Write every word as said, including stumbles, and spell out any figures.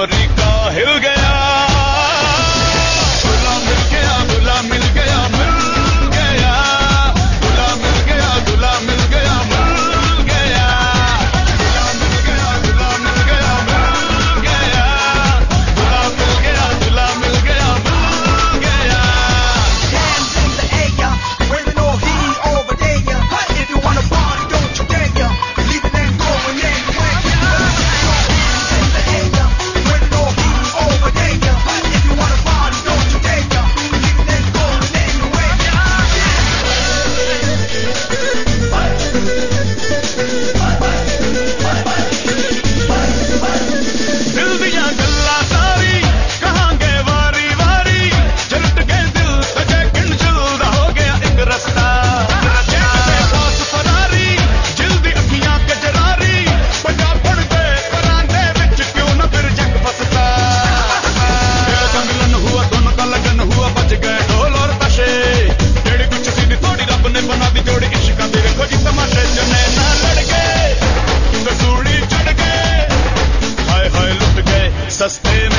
तरीका हिल गया, दूल्हा मिल गया, दूल्हा मिल गया, मिल गया, दूल्हा मिल गया, दूल्हा मिल गया, मिल गया, दूल्हा मिल गया, दूल्हा मिल गया, मिल गया, दूल्हा मिल गया, दूल्हा मिल गया, मिल गया। Hands in the air, waving all heat over there. If you wanna party, don't you dare. Leaving and going anywhere. Hands in the air, waving all heat over there. If you wanna party, don't you dare. Leaving and going anywhere. दिल दिया गल्ला सारी कहांगे वारी वारी, झलक के दिल सजे किन जुलदा हो गया एक रास्ता, पास फरारी जिलदी अखियां कजरारी, पंजाब पड़दे परांदे विच क्यों न फिर जंग फसता, दिल का मिलन हुआ दोनों का लगन हुआ, बच गए ढोल और ताशे, जेड़ी कुछ सी थोड़ी रब ने बना दी जोड़ी, इश्क दी देखो जी तमाशे, जने ना लड़ गए सूड़ी चढ़ गए, हाय हाय लुट गए सस्ते